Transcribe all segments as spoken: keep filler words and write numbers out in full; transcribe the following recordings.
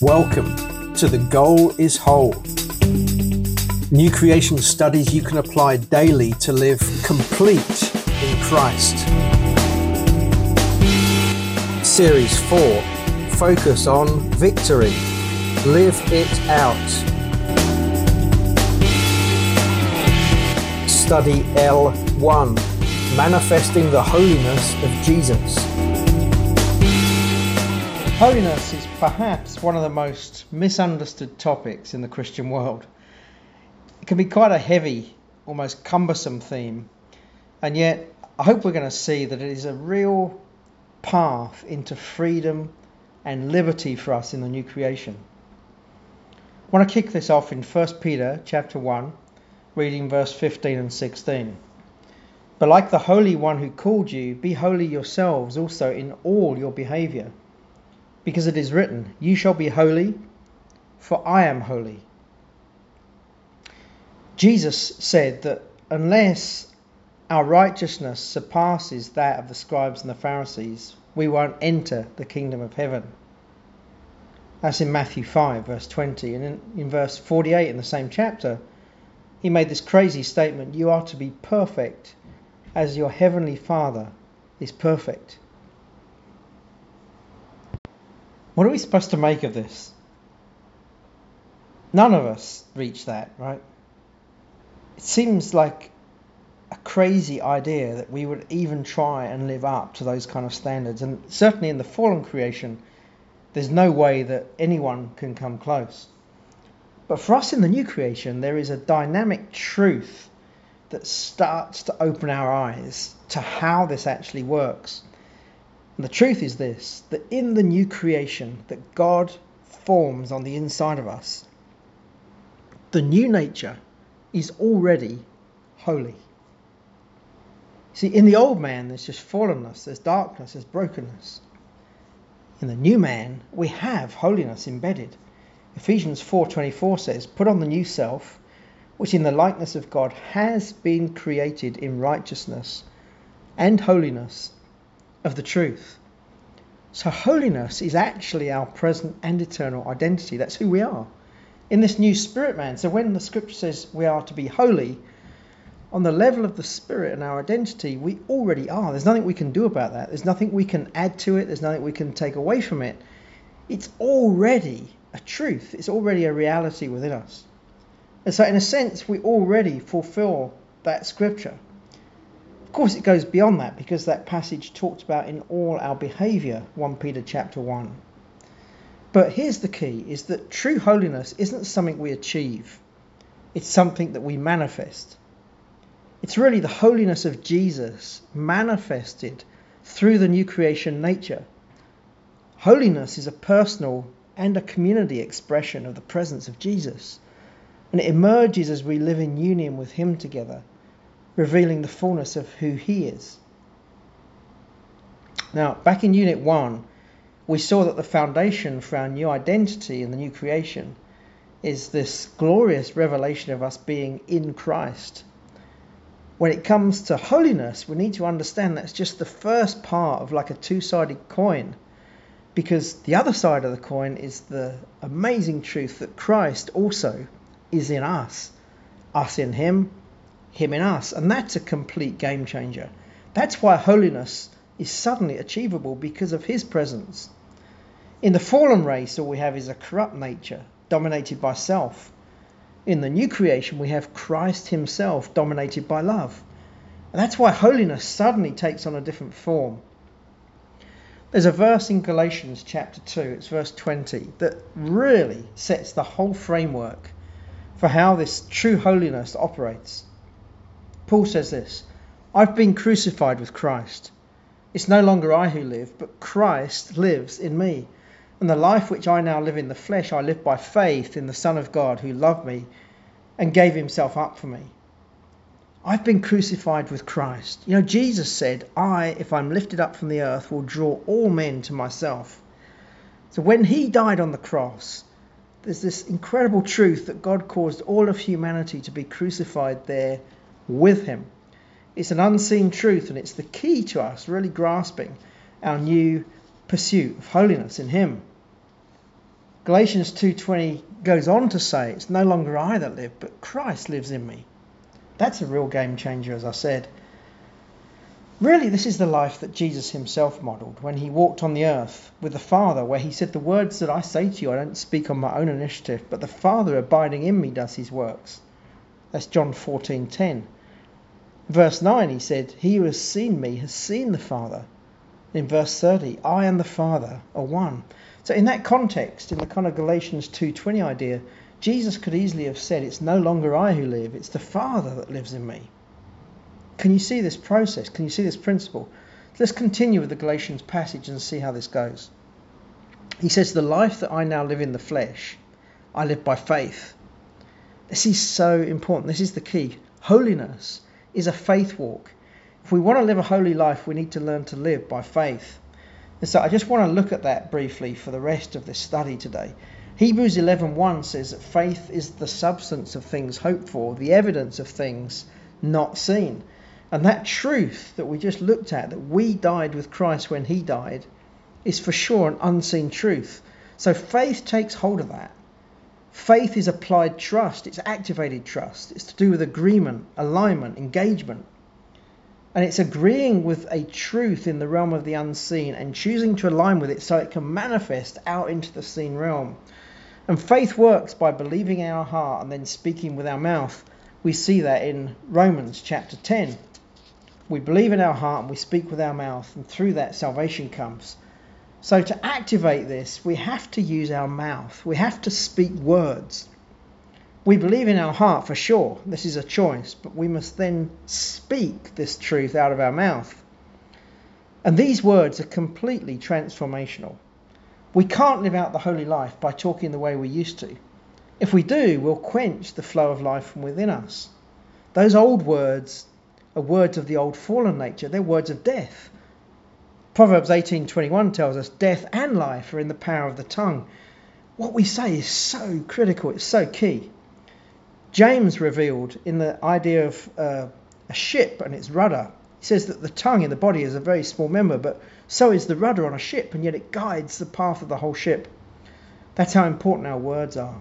Welcome to The Goal is Whole. New creation studies you can apply daily to live complete in Christ. Series four, focus on victory. Live it out. Study L one, manifesting the holiness of Jesus. Holiness is perhaps one of the most misunderstood topics in the Christian world. It can be quite a heavy, almost cumbersome theme, and yet I hope we're going to see that it is a real path into freedom and liberty for us in the new creation. I want to kick this off in First Peter chapter one, reading verse fifteen and sixteen. But like the Holy One who called you, be holy yourselves also in all your behaviour. Because it is written, you shall be holy, for I am holy. Jesus said that unless our righteousness surpasses that of the scribes and the Pharisees, we won't enter the kingdom of heaven. That's in Matthew five, verse twenty. And in, in verse forty-eight in the same chapter, he made this crazy statement, you are to be perfect as your heavenly Father is perfect. What are we supposed to make of this? None of us reach that, right? It seems like a crazy idea that we would even try and live up to those kind of standards. And certainly in the fallen creation, there's no way that anyone can come close. But for us in the new creation, there is a dynamic truth that starts to open our eyes to how this actually works. And the truth is this, that in the new creation that God forms on the inside of us, the new nature is already holy. See, in the old man, there's just fallenness, there's darkness, there's brokenness. In the new man, we have holiness embedded. Ephesians four twenty-four says, put on the new self, which in the likeness of God has been created in righteousness and holiness of the truth. So holiness is actually our present and eternal identity. That's who we are in this new spirit man. So when the scripture says we are to be holy, on the level of the spirit and our identity, we already are. There's nothing we can do about that. There's nothing we can add to it. There's nothing we can take away from it. It's already a truth. It's already a reality within us. And so in a sense, we already fulfill that scripture. Of course, it goes beyond that because that passage talks about in all our behaviour, First Peter chapter one. But here's the key, is that true holiness isn't something we achieve. It's something that we manifest. It's really the holiness of Jesus manifested through the new creation nature. Holiness is a personal and a community expression of the presence of Jesus. And it emerges as we live in union with him together, revealing the fullness of who he is. Now, back in Unit one, we saw that the foundation for our new identity in the new creation is this glorious revelation of us being in Christ. When it comes to holiness, we need to understand that's just the first part of like a two-sided coin, because the other side of the coin is the amazing truth that Christ also is in us, us in him, him in us, and that's a complete game changer. That's why holiness is suddenly achievable, because of his presence. In the fallen race, all we have is a corrupt nature dominated by self. In the new creation, we have Christ himself dominated by love. And that's why holiness suddenly takes on a different form. There's a verse in Galatians chapter two, it's verse twenty, that really sets the whole framework for how this true holiness operates. Paul says this, I've been crucified with Christ. It's no longer I who live, but Christ lives in me. And the life which I now live in the flesh, I live by faith in the Son of God who loved me and gave himself up for me. I've been crucified with Christ. You know, Jesus said, I, if I'm lifted up from the earth, will draw all men to myself. So when he died on the cross, there's this incredible truth that God caused all of humanity to be crucified there with him. It's an unseen truth, and it's the key to us really grasping our new pursuit of holiness in him. Galatians two twenty goes on to say, it's no longer I that live, but Christ lives in me. That's a real game changer, as I said. Really, this is the life that Jesus himself modelled when he walked on the earth with the Father, where he said, the words that I say to you, I don't speak on my own initiative, but the Father abiding in me does his works. That's John fourteen ten. Verse nine, he said, he who has seen me has seen the Father. In verse thirty, I and the Father are one. So in that context, in the kind of Galatians two twenty idea, Jesus could easily have said, it's no longer I who live, it's the Father that lives in me. Can you see this process? Can you see this principle? Let's continue with the Galatians passage and see how this goes. He says, the life that I now live in the flesh, I live by faith. This is so important. This is the key. Holiness is a faith walk. If we want to live a holy life, we need to learn to live by faith. And so I just want to look at that briefly for the rest of this study today. Hebrews eleven one says that faith is the substance of things hoped for, the evidence of things not seen. And that truth that we just looked at, that we died with Christ when he died, is for sure an unseen truth. So faith takes hold of that. Faith is applied trust. It's activated trust. It's to do with agreement, alignment, engagement. And it's agreeing with a truth in the realm of the unseen and choosing to align with it so it can manifest out into the seen realm. And faith works by believing in our heart and then speaking with our mouth. We see that in Romans chapter ten. We believe in our heart and we speak with our mouth, and through that salvation comes. So to activate this, we have to use our mouth. We have to speak words. We believe in our heart for sure. This is a choice, but we must then speak this truth out of our mouth. And these words are completely transformational. We can't live out the holy life by talking the way we used to. If we do, we'll quench the flow of life from within us. Those old words are words of the old fallen nature. They're words of death. Proverbs eighteen twenty-one tells us death and life are in the power of the tongue. What we say is so critical. It's so key. James revealed in the idea of uh, a ship and its rudder. He says that the tongue in the body is a very small member, but so is the rudder on a ship, and yet it guides the path of the whole ship. That's how important our words are.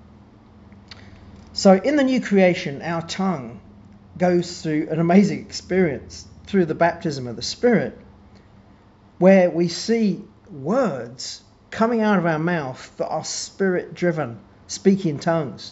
So in the new creation, our tongue goes through an amazing experience through the baptism of the Spirit, where we see words coming out of our mouth that are Spirit-driven, speaking tongues.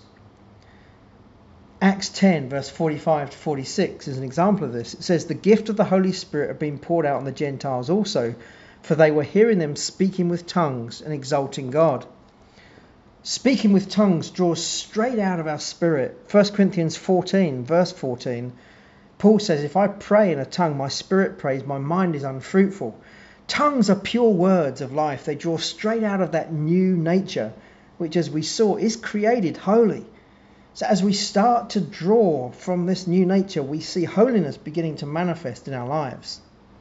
Acts ten, verse forty-five to forty-six is an example of this. It says, the gift of the Holy Spirit had been poured out on the Gentiles also, for they were hearing them speaking with tongues and exalting God. Speaking with tongues draws straight out of our spirit. First Corinthians fourteen, verse fourteen, Paul says, if I pray in a tongue, my spirit prays, my mind is unfruitful. Tongues are pure words of life. They draw straight out of that new nature, which, as we saw, is created holy. So as we start to draw from this new nature, we see holiness beginning to manifest in our lives.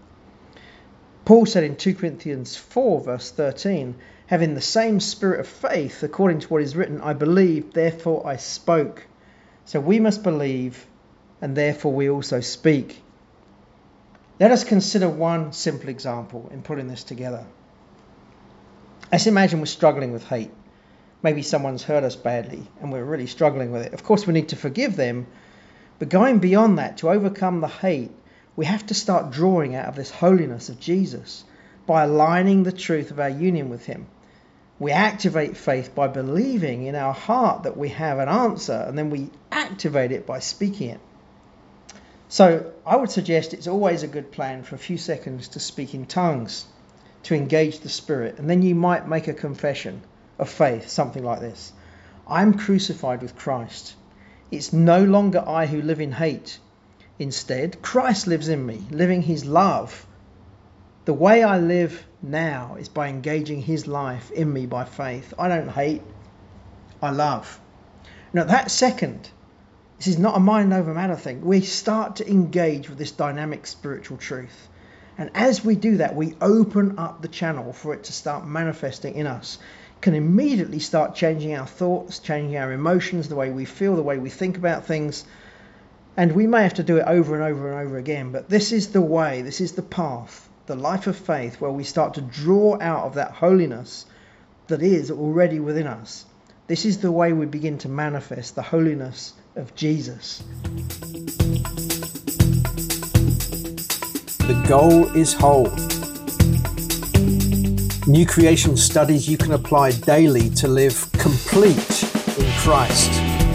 Paul said in Second Corinthians four, verse thirteen, having the same spirit of faith, according to what is written, I believed, therefore I spoke. So we must believe, and therefore we also speak. Let us consider one simple example in putting this together. Let's imagine we're struggling with hate. Maybe someone's hurt us badly and we're really struggling with it. Of course, we need to forgive them, but going beyond that, to overcome the hate, we have to start drawing out of this holiness of Jesus by aligning the truth of our union with him. We activate faith by believing in our heart that we have an answer, and then we activate it by speaking it. So I would suggest it's always a good plan for a few seconds to speak in tongues, to engage the Spirit, and then you might make a confession of faith, something like this. I'm crucified with Christ. It's no longer I who live in hate. Instead, Christ lives in me, living his love. The way I live now is by engaging his life in me by faith. I don't hate, I love. Now that second, this is not a mind over matter thing. We start to engage with this dynamic spiritual truth. And as we do that, we open up the channel for it to start manifesting in us. It can immediately start changing our thoughts, changing our emotions, the way we feel, the way we think about things. And we may have to do it over and over and over again. But this is the way, this is the path, the life of faith, where we start to draw out of that holiness that is already within us. This is the way we begin to manifest the holiness of Jesus. The goal is whole. New creation studies you can apply daily to live complete in Christ.